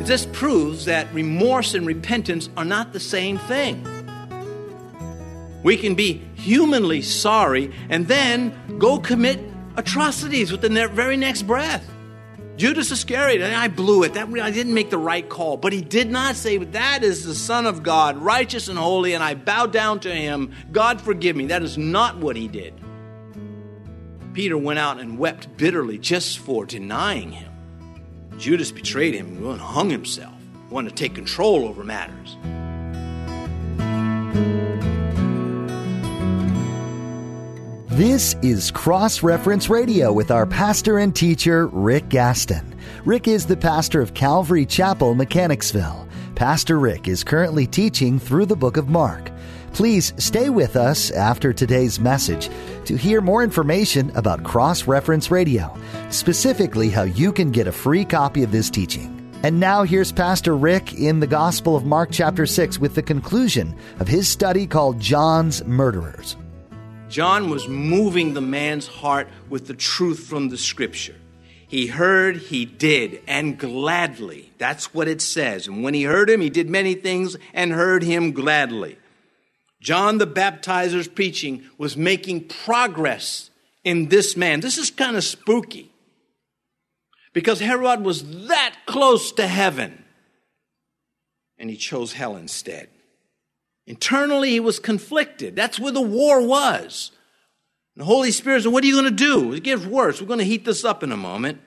This proves that remorse and repentance are not the same thing. We can be humanly sorry and then go commit atrocities with the very next breath. Judas Iscariot, I blew it. I didn't make the right call. But he did not say, that is the Son of God, righteous and holy, and I bow down to him. God forgive me. That is not what he did. Peter went out and wept bitterly just for denying him. Judas betrayed him and hung himself. He wanted to take control over matters. This is Cross Reference Radio with our pastor and teacher, Rick Gaston. Rick is the pastor of Calvary Chapel, Mechanicsville. Pastor Rick is currently teaching through the book of Mark. Please stay with us after today's message to hear more information about Cross Reference Radio, specifically how you can get a free copy of this teaching. And now here's Pastor Rick in the Gospel of Mark chapter 6 with the conclusion of his study called John's Murderers. John was moving the man's heart with the truth from the Scripture. He heard, he did, and gladly. That's what it says. And when he heard him, he did many things and heard him gladly. John the Baptizer's preaching was making progress in this man. This is kind of spooky because Herod was that close to heaven and he chose hell instead. Internally, he was conflicted. That's where the war was. And the Holy Spirit said, what are you going to do? It gets worse. We're going to heat this up in a moment.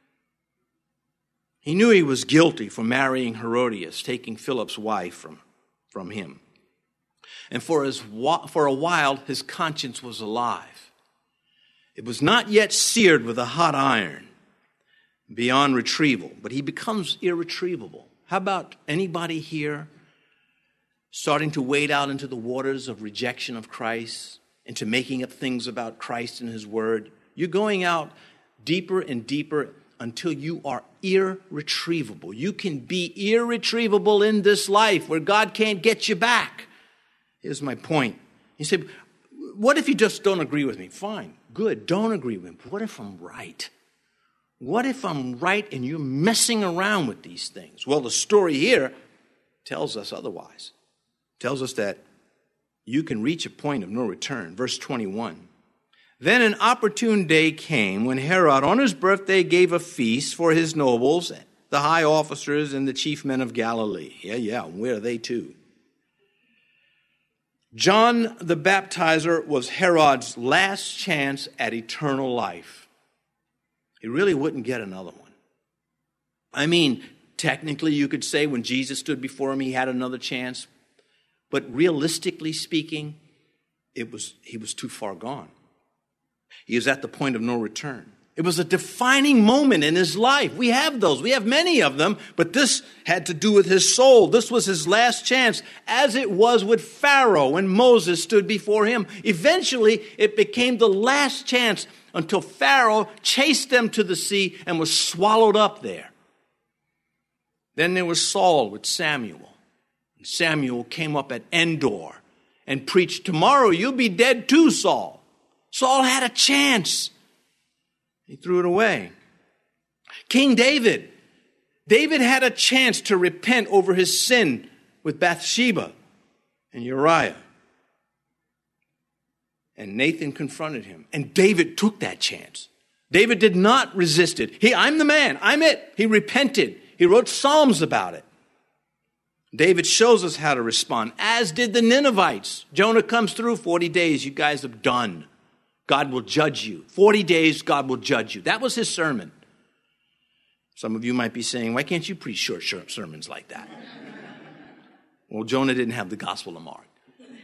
He knew he was guilty for marrying Herodias, taking Philip's wife from him. And for a while, his conscience was alive. It was not yet seared with a hot iron beyond retrieval, but he becomes irretrievable. How about anybody here starting to wade out into the waters of rejection of Christ, into making up things about Christ and his word? You're going out deeper and deeper until you are irretrievable. You can be irretrievable in this life where God can't get you back. Here's my point. You say, what if you just don't agree with me? Fine, good, don't agree with me. What if I'm right? What if I'm right and you're messing around with these things? Well, the story here tells us otherwise. Tells us that you can reach a point of no return. Verse 21. Then an opportune day came when Herod on his birthday gave a feast for his nobles, the high officers, and the chief men of Galilee. Yeah, where are they too? John the Baptizer was Herod's last chance at eternal life. He really wouldn't get another one. I mean, technically you could say when Jesus stood before him, he had another chance. But realistically speaking, he was too far gone. He was at the point of no return. It was a defining moment in his life. We have those. We have many of them, but this had to do with his soul. This was his last chance, as it was with Pharaoh when Moses stood before him. Eventually, it became the last chance until Pharaoh chased them to the sea and was swallowed up there. Then there was Saul with Samuel. Samuel came up at Endor and preached, tomorrow you'll be dead too, Saul. Saul had a chance. He threw it away. King David had a chance to repent over his sin with Bathsheba and Uriah. And Nathan confronted him. And David took that chance. David did not resist it. I'm the man. I'm it. He repented. He wrote Psalms about it. David shows us how to respond, as did the Ninevites. Jonah comes through, 40 days, you guys have done. God will judge you. 40 days, God will judge you. That was his sermon. Some of you might be saying, why can't you preach short sermons like that? Well, Jonah didn't have the Gospel of Mark.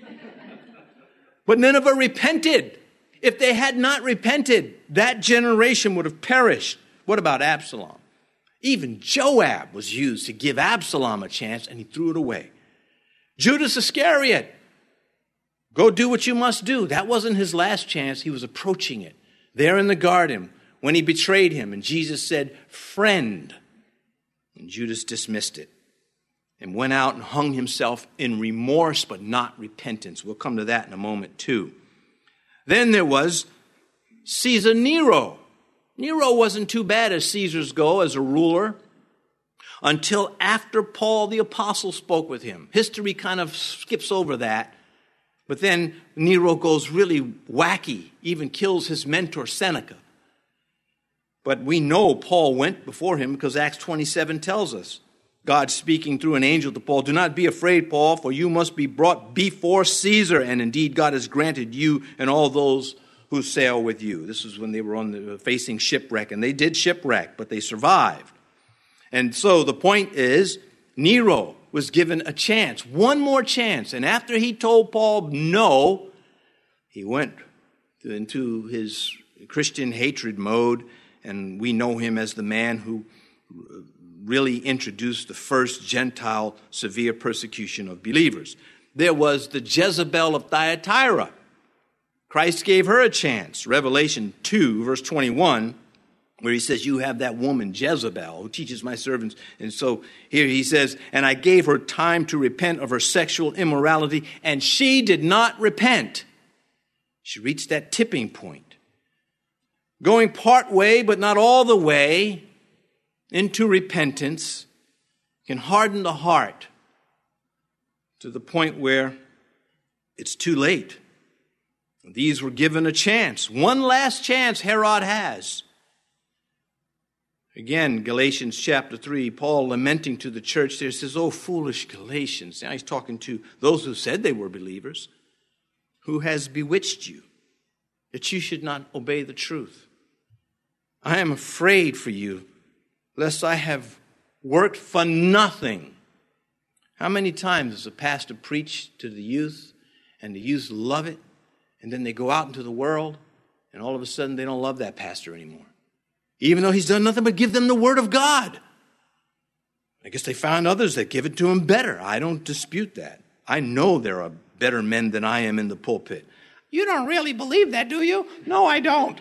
But Nineveh repented. If they had not repented, that generation would have perished. What about Absalom? Even Joab was used to give Absalom a chance, and he threw it away. Judas Iscariot, go do what you must do. That wasn't his last chance. He was approaching it. There in the garden, when he betrayed him, and Jesus said, friend. And Judas dismissed it and went out and hung himself in remorse, but not repentance. We'll come to that in a moment, too. Then there was Caesar Nero. Nero wasn't too bad as Caesars go as a ruler. until after Paul the apostle spoke with him. History kind of skips over that. But then Nero goes really wacky, even kills his mentor Seneca. But we know Paul went before him because Acts 27 tells us. God speaking through an angel to Paul, "Do not be afraid, Paul, for you must be brought before Caesar. And indeed, God has granted you and all those who sail with you." This is when they were facing shipwreck. And they did shipwreck, but they survived. And so the point is, Nero was given a chance, one more chance. And after he told Paul no, he went into his Christian hatred mode. And we know him as the man who really introduced the first Gentile severe persecution of believers. There was the Jezebel of Thyatira. Christ gave her a chance. Revelation 2, verse 21, where he says, "You have that woman Jezebel who teaches my servants." And so here he says, "And I gave her time to repent of her sexual immorality, and she did not repent." She reached that tipping point. Going part way, but not all the way, into repentance can harden the heart to the point where it's too late. These were given a chance. One last chance Herod has. Again, Galatians chapter 3, Paul lamenting to the church there says, "Oh, foolish Galatians." Now he's talking to those who said they were believers. "Who has bewitched you that you should not obey the truth? I am afraid for you, lest I have worked for nothing." How many times does a pastor preach to the youth, and the youth love it, and then they go out into the world, and all of a sudden they don't love that pastor anymore, even though he's done nothing but give them the word of God? I guess they found others that give it to him better. I don't dispute that. I know there are better men than I am in the pulpit. "You don't really believe that, do you?" "No, I don't."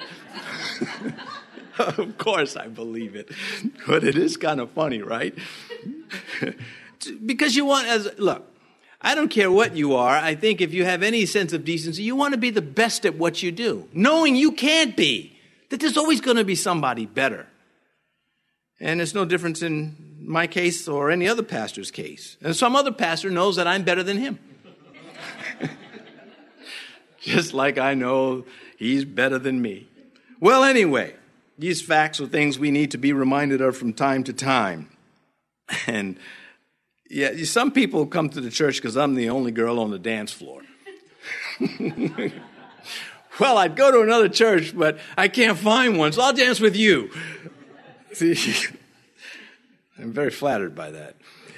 Of course I believe it. But it is kind of funny, right? Because look, I don't care what you are. I think if you have any sense of decency, you want to be the best at what you do, knowing you can't be, that there's always going to be somebody better. And it's no difference in my case or any other pastor's case. And some other pastor knows that I'm better than him. Just like I know he's better than me. Well, anyway, these facts are things we need to be reminded of from time to time. And yeah, some people come to the church because I'm the only girl on the dance floor. Well, I'd go to another church, but I can't find one, so I'll dance with you. See, I'm very flattered by that.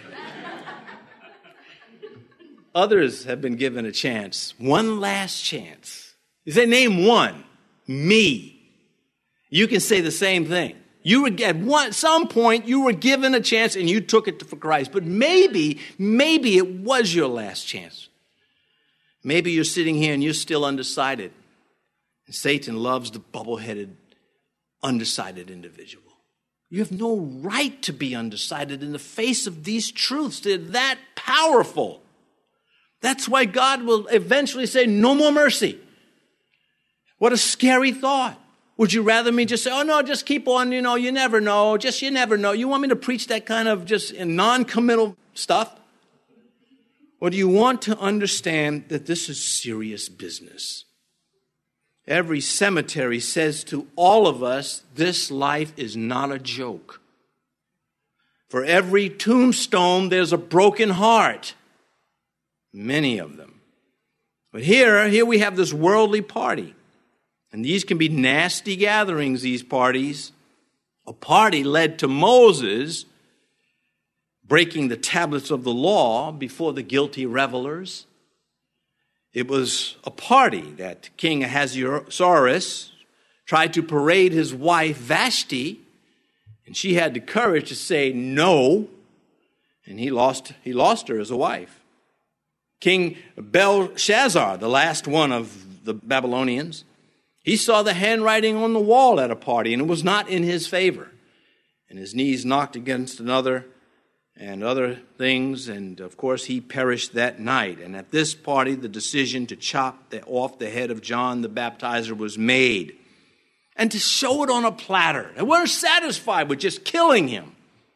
Others have been given a chance, one last chance. You say, "Name one." Me. You can say the same thing. You were at some point you were given a chance and you took it for Christ. But maybe it was your last chance. Maybe you're sitting here and you're still undecided. And Satan loves the bubble-headed, undecided individual. You have no right to be undecided in the face of these truths. They're that powerful. That's why God will eventually say, "No more mercy." What a scary thought. Would you rather me just say, "Oh, no, just keep on, you never know, you never know"? You want me to preach that kind of just non-committal stuff? Or do you want to understand that this is serious business? Every cemetery says to all of us, this life is not a joke. For every tombstone, there's a broken heart. Many of them. But here we have this worldly party. And these can be nasty gatherings, these parties. A party led to Moses breaking the tablets of the law before the guilty revelers. It was a party that King Ahasuerus tried to parade his wife Vashti, and she had the courage to say no, and he lost her as a wife. King Belshazzar, the last one of the Babylonians, he saw the handwriting on the wall at a party, and it was not in his favor. And his knees knocked against another and other things, and of course he perished that night. And at this party, the decision to chop off the head of John the Baptizer was made. And to show it on a platter. They weren't satisfied with just killing him.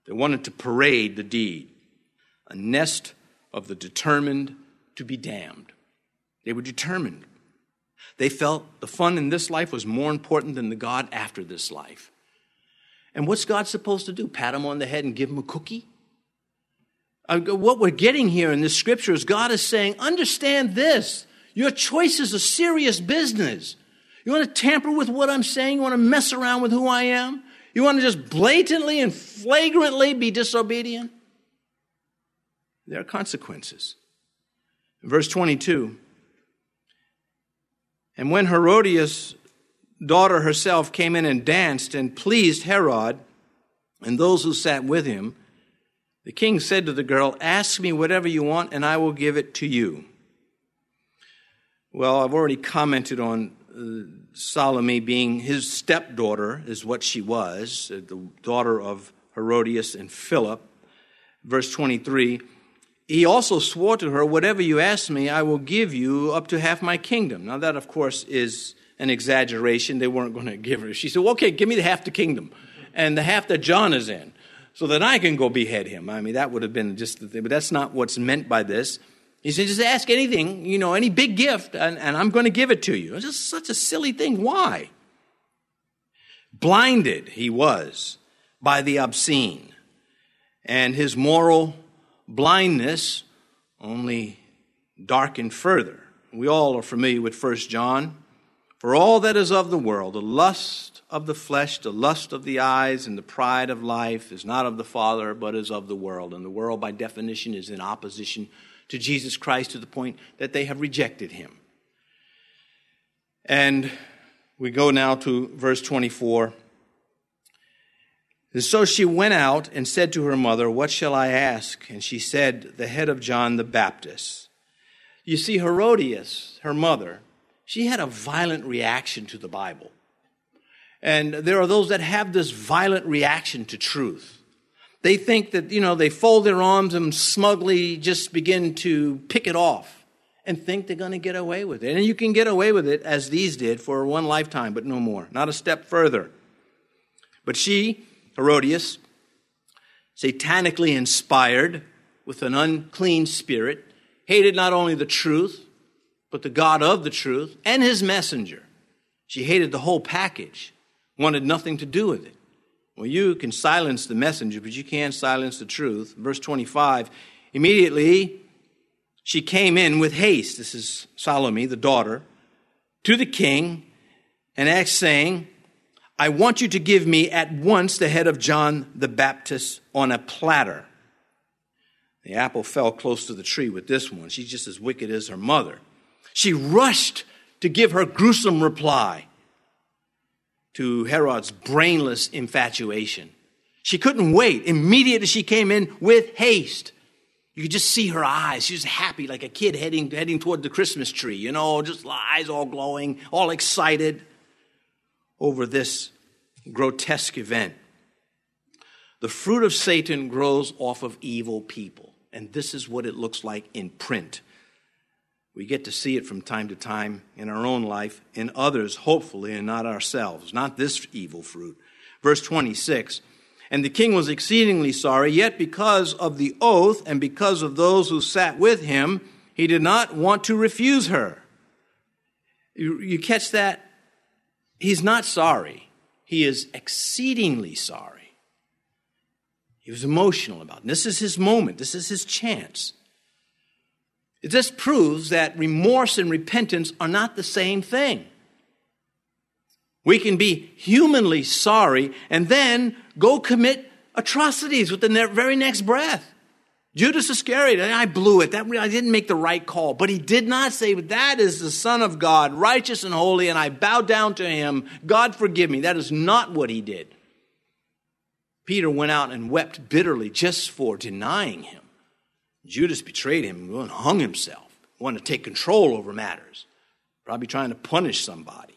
They wanted to parade the deed. A nest of the determined to be damned. They were determined. They felt the fun in this life was more important than the God after this life. And what's God supposed to do? Pat him on the head and give him a cookie? What we're getting here in this scripture is God is saying, understand this. Your choice is a serious business. You want to tamper with what I'm saying? You want to mess around with who I am? You want to just blatantly and flagrantly be disobedient? There are consequences. In verse 22, and when Herodias' daughter herself came in and danced and pleased Herod and those who sat with him, the king said to the girl, ask me whatever you want and I will give it to you. Well, I've already commented on Salome being his stepdaughter is what she was, the daughter of Herodias and Philip. Verse 23, he also swore to her, whatever you ask me, I will give you up to half my kingdom. Now that, of course, is an exaggeration. They weren't going to give her. She said, well, okay, give me the half the kingdom and the half that John is in so that I can go behead him. I mean, that would have been just the thing, but that's not what's meant by this. He said, just ask anything, any big gift, and I'm going to give it to you. It's just such a silly thing. Why? Blinded he was by the obscene, and his moral blindness only darkened further. We all are familiar with 1 John. For all that is of the world, the lust of the flesh, the lust of the eyes, and the pride of life is not of the Father, but is of the world. And the world, by definition, is in opposition to Jesus Christ to the point that they have rejected him. And we go now to verse 24. And so she went out and said to her mother, what shall I ask? And she said, the head of John the Baptist. You see, Herodias, her mother, she had a violent reaction to the Bible. And there are those that have this violent reaction to truth. They think that, they fold their arms and smugly just begin to pick it off and think they're going to get away with it. And you can get away with it as these did for one lifetime, but no more, not a step further. But she, Herodias, satanically inspired with an unclean spirit, hated not only the truth, but the God of the truth and his messenger. She hated the whole package, wanted nothing to do with it. Well, you can silence the messenger, but you can't silence the truth. Verse 25, immediately she came in with haste, this is Salome, the daughter, to the king and asked, saying, I want you to give me at once the head of John the Baptist on a platter. The apple fell close to the tree with this one. She's just as wicked as her mother. She rushed to give her gruesome reply to Herod's brainless infatuation. She couldn't wait. Immediately she came in with haste. You could just see her eyes. She was happy like a kid heading toward the Christmas tree, just eyes all glowing, all excited over this grotesque event. The fruit of Satan grows off of evil people. And this is what it looks like in print. We get to see it from time to time in our own life, in others, hopefully, and not ourselves. Not this evil fruit. Verse 26, and the king was exceedingly sorry, yet because of the oath and because of those who sat with him, he did not want to refuse her. You catch that? He's not sorry. He is exceedingly sorry. He was emotional about it. This is his moment. This is his chance. This proves that remorse and repentance are not the same thing. We can be humanly sorry and then go commit atrocities with the very next breath. Judas Iscariot, I blew it. I didn't make the right call. But he did not say, that is the Son of God, righteous and holy, and I bow down to him. God forgive me. That is not what he did. Peter went out and wept bitterly just for denying him. Judas betrayed him and hung himself, wanted to take control over matters, probably trying to punish somebody.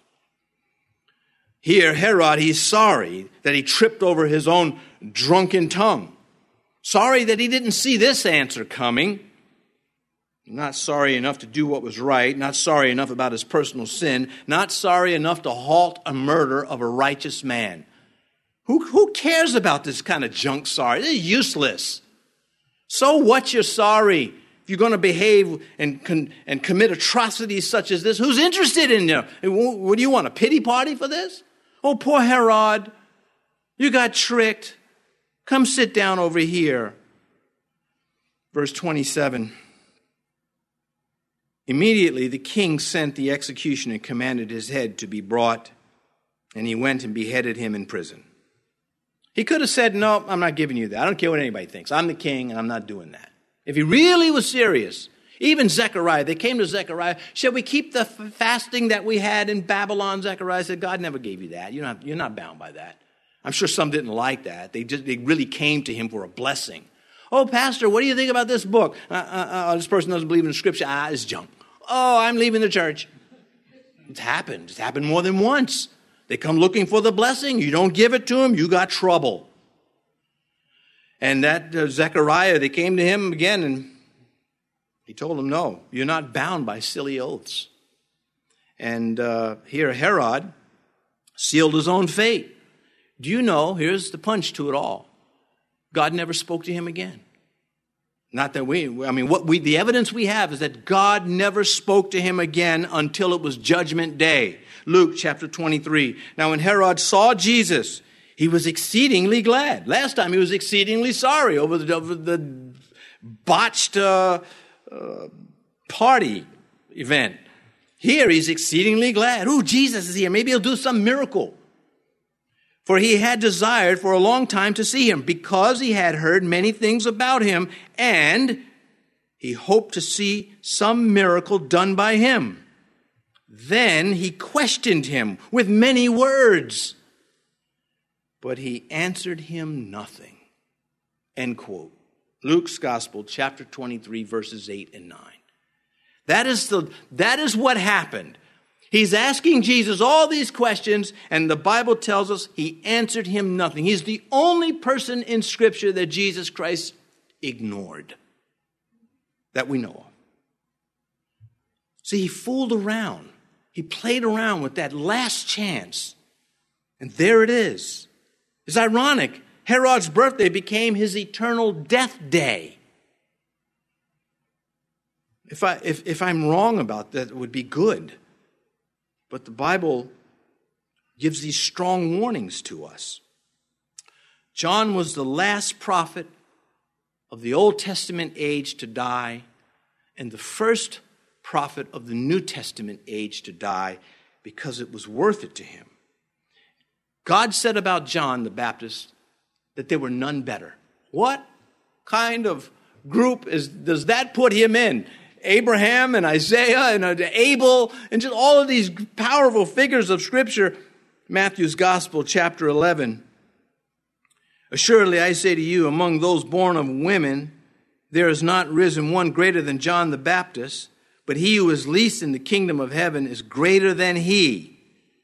Here, Herod, he's sorry that he tripped over his own drunken tongue. Sorry that he didn't see this answer coming. Not sorry enough to do what was right. Not sorry enough about his personal sin. Not sorry enough to halt a murder of a righteous man. Who cares about this kind of junk sorry? It's useless. So what you're sorry? If you're going to behave and commit atrocities such as this, who's interested in you? What do you want, a pity party for this? Oh, poor Herod, you got tricked. Come sit down over here. Verse 27. Immediately the king sent the executioner and commanded his head to be brought, and he went and beheaded him in prison. He could have said, no, I'm not giving you that. I don't care what anybody thinks. I'm the king, and I'm not doing that. If he really was serious, even Zechariah, they came to Zechariah, shall we keep the fasting that we had in Babylon? Zechariah said, God never gave you that. You're not bound by that. I'm sure some didn't like that. They really came to him for a blessing. Oh, pastor, what do you think about this book? This person doesn't believe in Scripture. It's junk. Oh, I'm leaving the church. It's happened. It's happened more than once. They come looking for the blessing. You don't give it to them, you got trouble. And that Zechariah, they came to him again, and he told them, no, you're not bound by silly oaths. And here Herod sealed his own fate. Do you know, here's the punch to it all, God never spoke to him again. Not that the evidence we have is that God never spoke to him again until it was Judgment Day. Luke chapter 23. Now when Herod saw Jesus, he was exceedingly glad. Last time he was exceedingly sorry over the botched party event. Here he's exceedingly glad. Oh, Jesus is here. Maybe he'll do some miracle. For he had desired for a long time to see him, because he had heard many things about him, and he hoped to see some miracle done by him. Then he questioned him with many words, but he answered him nothing. End quote. Luke's Gospel, chapter 23, verses 8 and 9. That is what happened. He's asking Jesus all these questions, and the Bible tells us he answered him nothing. He's the only person in Scripture that Jesus Christ ignored, that we know of. See, he fooled around. He played around with that last chance. And there it is. It's ironic. Herod's birthday became his eternal death day. If I'm wrong about that, it would be good. But the Bible gives these strong warnings to us. John was the last prophet of the Old Testament age to die, and the first prophet of the New Testament age to die, because it was worth it to him. God said about John the Baptist that there were none better. What kind of group does that put him in? Abraham and Isaiah and Abel and just all of these powerful figures of Scripture. Matthew's Gospel, chapter 11. Assuredly, I say to you, among those born of women, there is not risen one greater than John the Baptist, but he who is least in the kingdom of heaven is greater than he.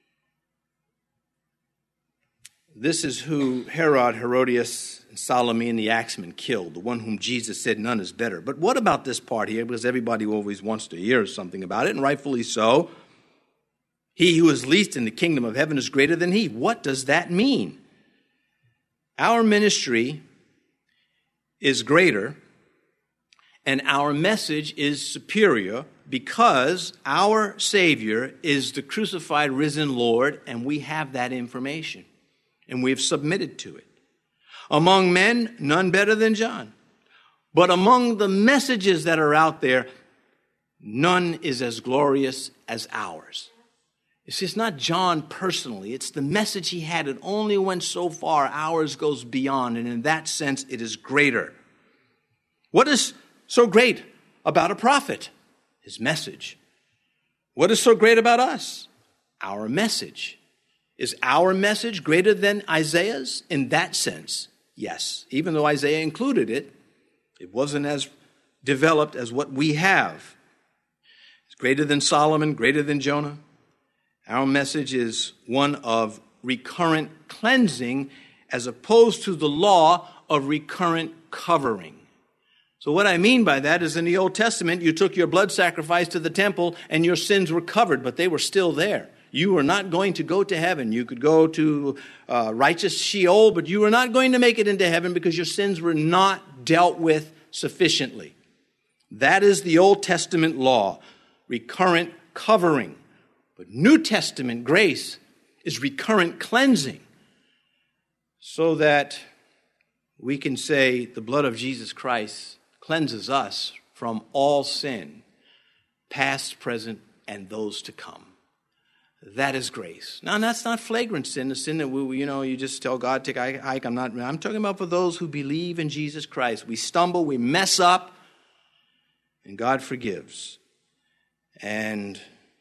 This is who Herod, Herodias, and Salome and the axemen killed, the one whom Jesus said none is better. But what about this part here? Because everybody always wants to hear something about it, and rightfully so. He who is least in the kingdom of heaven is greater than he. What does that mean? Our ministry is greater, and our message is superior, because our Savior is the crucified, risen Lord, and we have that information, and we've submitted to it. Among men, none better than John. But among the messages that are out there, none is as glorious as ours. You see, it's not John personally. It's the message he had. It only went so far. Ours goes beyond, and in that sense, it is greater. What is so great about a prophet? His message. What is so great about us? Our message. Is our message greater than Isaiah's? In that sense, yes. Even though Isaiah included it, it wasn't as developed as what we have. It's greater than Solomon, greater than Jonah. Our message is one of recurrent cleansing as opposed to the law of recurrent covering. So what I mean by that is, in the Old Testament, you took your blood sacrifice to the temple and your sins were covered, but they were still there. you are not going to go to heaven. You could go to righteous Sheol, but you are not going to make it into heaven because your sins were not dealt with sufficiently. That is the Old Testament law, recurrent covering. But New Testament grace is recurrent cleansing, so that we can say the blood of Jesus Christ cleanses us from all sin, past, present, and those to come. That is grace. Now, that's not flagrant sin, the sin that you just tell God, take a hike. I'm talking about for those who believe in Jesus Christ. We stumble, we mess up, and God forgives. And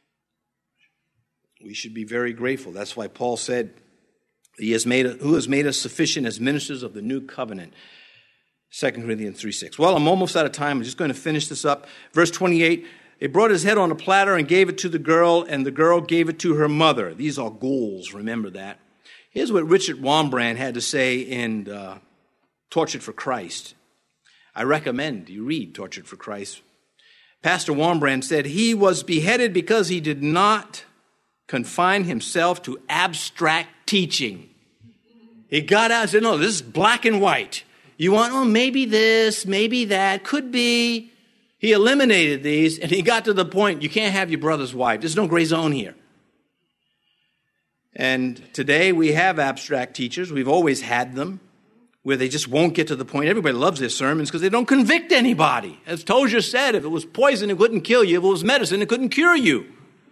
we should be very grateful. That's why Paul said, who has made us sufficient as ministers of the new covenant. 2 Corinthians 3:6. Well, I'm almost out of time. I'm just going to finish this up. Verse 28, they brought his head on a platter and gave it to the girl, and the girl gave it to her mother. These are ghouls, remember that. Here's what Richard Wurmbrand had to say in Tortured for Christ. I recommend you read Tortured for Christ. Pastor Wurmbrand said, he was beheaded because he did not confine himself to abstract teaching. He got out and said, no, this is black and white. You want, maybe this, maybe that, could be. He eliminated these, and he got to the point, you can't have your brother's wife. There's no gray zone here. And today we have abstract teachers. We've always had them, where they just won't get to the point. Everybody loves their sermons because they don't convict anybody. As Tozer said, if it was poison, it couldn't kill you. If it was medicine, it couldn't cure you.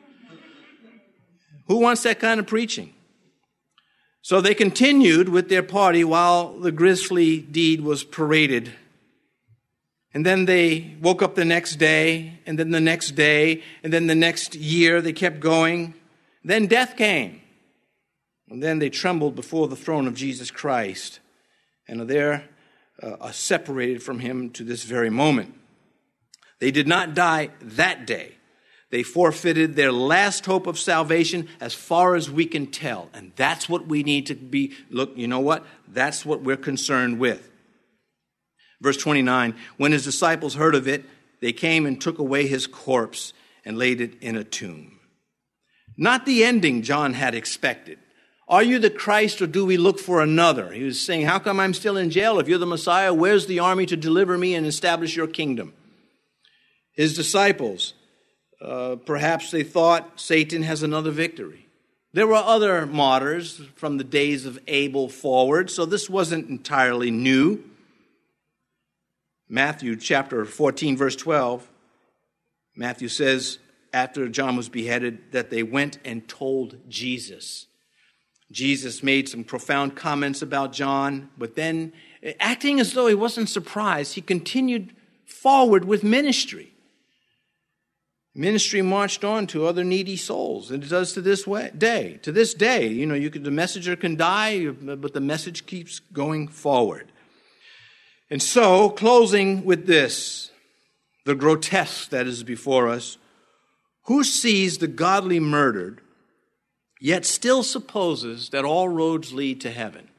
Who wants that kind of preaching? So they continued with their party while the grisly deed was paraded. And then they woke up the next day, and then the next day, and then the next year. They kept going. Then death came. And then they trembled before the throne of Jesus Christ, and are there separated from him to this very moment. They did not die that day. They forfeited their last hope of salvation as far as we can tell. And that's what we need to be. Look, you know what? That's what we're concerned with. Verse 29, when his disciples heard of it, they came and took away his corpse and laid it in a tomb. Not the ending John had expected. Are you the Christ, or do we look for another? He was saying, how come I'm still in jail? If you're the Messiah, where's the army to deliver me and establish your kingdom? His disciples, perhaps they thought Satan has another victory. There were other martyrs from the days of Abel forward, so this wasn't entirely new. Matthew chapter 14, verse 12, Matthew says, after John was beheaded, that they went and told Jesus. Jesus made some profound comments about John, but then, acting as though he wasn't surprised, he continued forward with ministry. Ministry marched on to other needy souls, and it does to this day. To this day, the messenger can die, but the message keeps going forward. And so, closing with this, the grotesque that is before us, who sees the godly murdered, yet still supposes that all roads lead to heaven?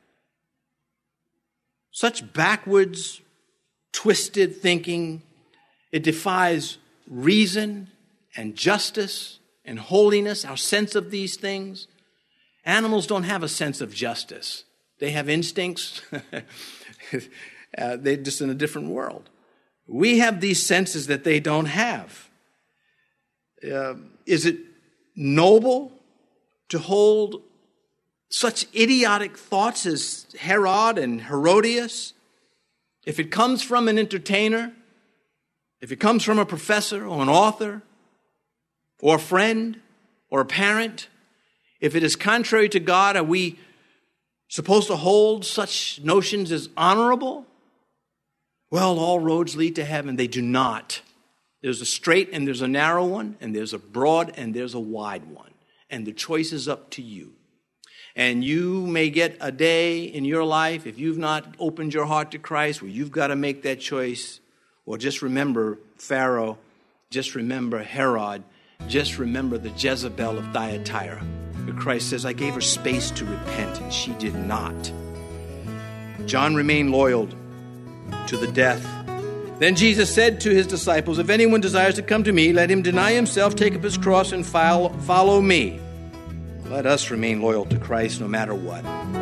Such backwards, twisted thinking, it defies reason and justice and holiness, our sense of these things. Animals don't have a sense of justice. They have instincts. They're just in a different world. We have these senses that they don't have. Is it noble to hold such idiotic thoughts as Herod and Herodias? If it comes from an entertainer, if it comes from a professor or an author or a friend or a parent, if it is contrary to God, are we supposed to hold such notions as honorable? Well, all roads lead to heaven. They do not. There's a straight and there's a narrow one, and there's a broad and there's a wide one. And the choice is up to you. And you may get a day in your life, if you've not opened your heart to Christ, where you've got to make that choice. Or just remember Pharaoh, just remember Herod, just remember the Jezebel of Thyatira. Where Christ says, I gave her space to repent, and she did not. John remained loyal to the death. Then Jesus said to his disciples, if anyone desires to come to me, let him deny himself, take up his cross, and follow me. Let us remain loyal to Christ no matter what.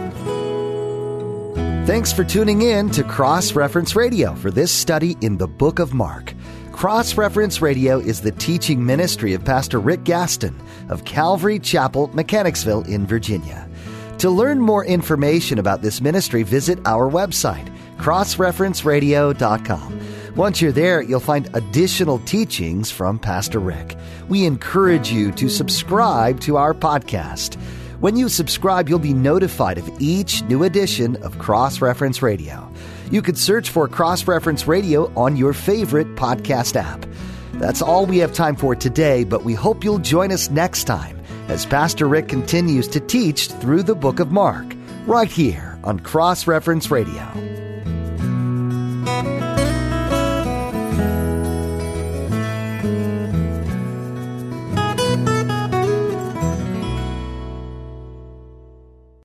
Thanks for tuning in to Cross Reference Radio for this study in the book of Mark. Cross Reference Radio is the teaching ministry of Pastor Rick Gaston of Calvary Chapel, Mechanicsville in Virginia. To learn more information about this ministry, visit our website, crossreferenceradio.com. Once you're there, you'll find additional teachings from Pastor Rick. We encourage you to subscribe to our podcast. When you subscribe, you'll be notified of each new edition of Cross Reference Radio. You could search for Cross Reference Radio on your favorite podcast app. That's all we have time for today, but we hope you'll join us next time as Pastor Rick continues to teach through the book of Mark, right here on Cross Reference Radio.